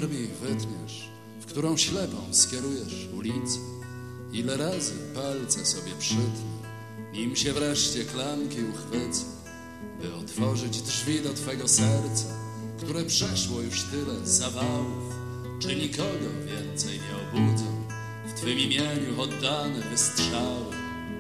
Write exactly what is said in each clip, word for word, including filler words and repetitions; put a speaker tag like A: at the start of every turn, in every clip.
A: numer mi wytniesz, w którą ślepą skierujesz ulicę. Ile razy palce sobie przytnę, nim się wreszcie klamki uchwycę, by otworzyć drzwi do Twego serca, które przeszło już tyle zawałów. Czy nikogo więcej nie obudzą w Twym imieniu oddane wystrzały?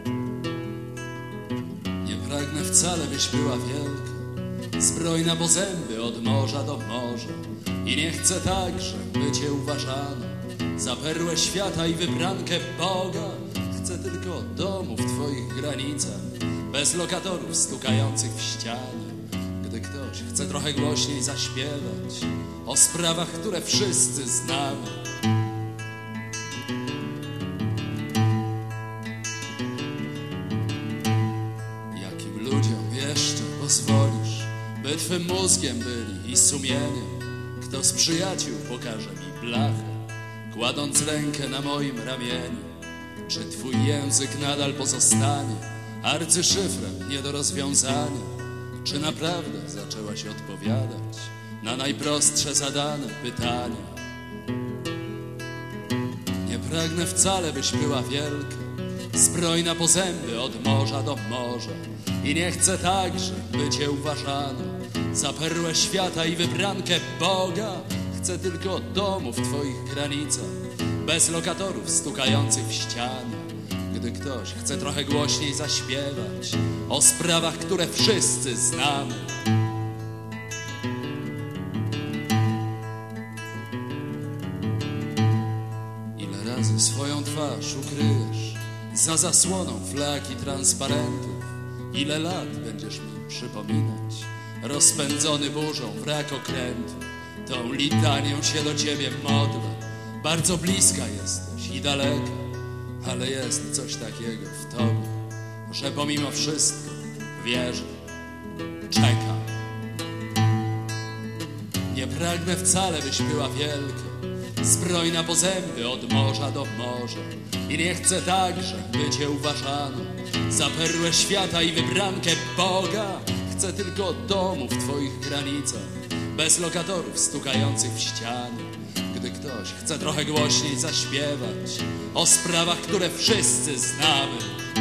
A: Nie pragnę wcale, byś była wielka, zbrojna po zęby od morza do morza, i nie chcę także, by Cię uważano za perłę świata i wybrankę Boga. Chcę tylko domu w Twoich granicach, bez lokatorów stukających w ścianie. Gdy ktoś chce trochę głośniej zaśpiewać o sprawach, które wszyscy znamy, jakim ludziom jeszcze pozwolisz, by Twym mózgiem byli i sumieniem? Kto z przyjaciół pokaże mi blachę, kładąc rękę na moim ramieniu? Czy Twój język nadal pozostanie arcyszyfrem nie do rozwiązania? Czy naprawdę zaczęłaś odpowiadać na najprostsze zadane pytania? Nie pragnę wcale, byś była wielka, zbrojna po zęby od morza do morza, i nie chcę także, by Cię uważano za perłę świata i wybrankę Boga. Chcę tylko domu w Twoich granicach, bez lokatorów stukających w ściany. Gdy ktoś chce trochę głośniej zaśpiewać o sprawach, które wszyscy znamy, ile razy swoją twarz ukryjesz za zasłoną flag i transparentów? Ile lat będziesz mi przypominać, rozpędzony burzą wrak okrętu? Tą litanią się do Ciebie modlę. Bardzo bliska jesteś i daleka, ale jest coś takiego w Tobie, że pomimo wszystko wierzę, czekam. Nie pragnę wcale, byś była wielka, zbrojna po zęby od morza do morza, i nie chcę także, by Cię uważano za perłę świata i wybrankę Boga. Chcę tylko domu w Twoich granicach, bez lokatorów stukających w ściany. Gdy ktoś chce trochę głośniej zaśpiewać o sprawach, które wszyscy znamy,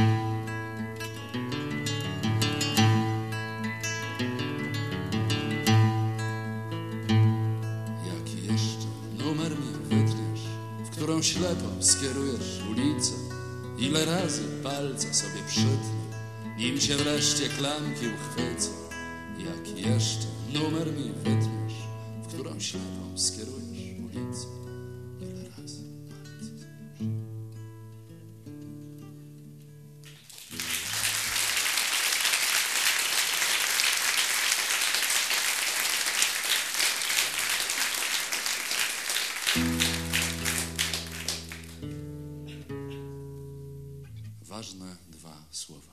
A: jaki jeszcze numer mi wytniesz, w którą ślepą skierujesz ulicę? Ile razy palce sobie przytnę, nim się wreszcie klamki uchwycą? Jaki jeszcze numer mi wytniesz, w którą ślepą skierujesz ulicę? Ile razy palce. Ważne dwa słowa.